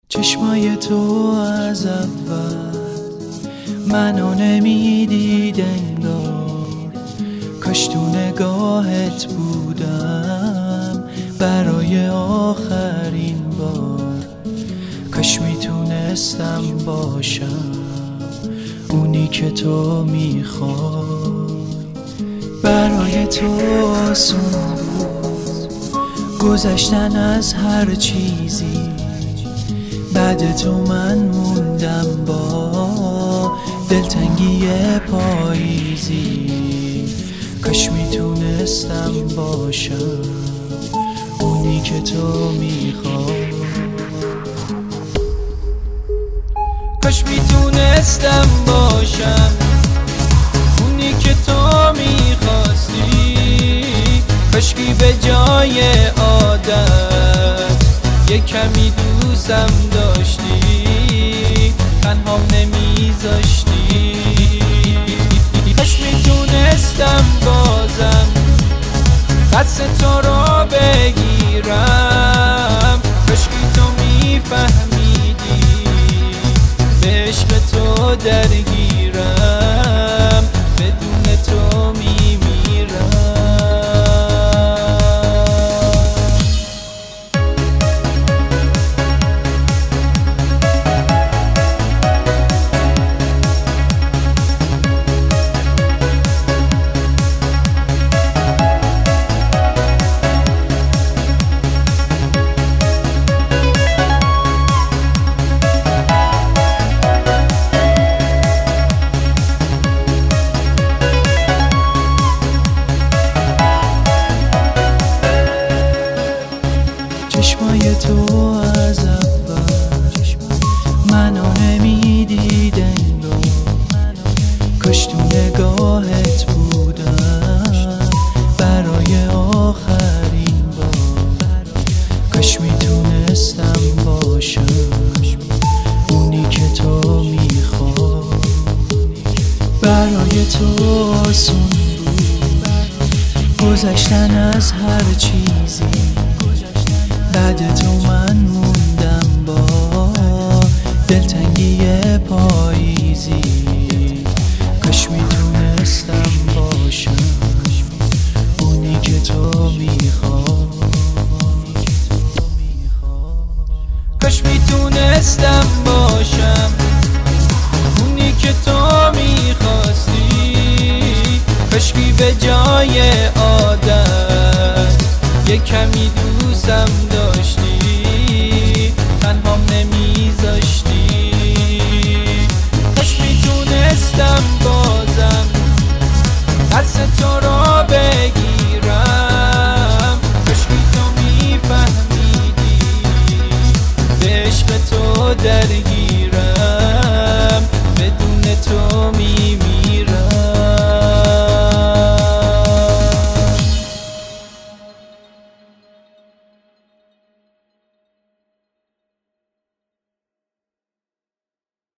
چشمای تو از اول منو نمیدید انگار، کاش تو نگاهت بودم برای آخرین بار. کاش میتونستم باشم اونی که تو میخوای. برای تو آسون بود گذشتن از هر چیزی، بعد تو من موندم با دلتنگی پاییزی. کاش میتونستم باشم اونی که تو میخوای. کاش میتونستم باشم اونی که تو میخواستی. کاشکی به جای عادت یه کمی دوستم داشتی، تنهام نمیذاشتی. کاش میتونستم بازم دست تو رو بگیرم. کاشکی تو میفهمیدی به عشق تو درگیرم، بدون تو میمیرم. چشمای تو از اول منو نمیدید انگار، کاش تو نگاهت بودم برای آخرین بار. کاش میتونستم باشم اونی که تو میخوای. برای تو آسون بود گذشتن از هر چیزی، بعد تو من موندم با دلتنگی پاییزی. کاش میتونستم باشم اونی که تو میخوای. کاش میتونستم باشم اونی که تو میخواستی. کاشکی به جای عادت یه کمی دوستم داشتی، تنهام نمیذاشتی. کاش میتونستم بازم دست تو رو بگیرم. کاشکی تو میفهمیدی به عشق تو درگیرم.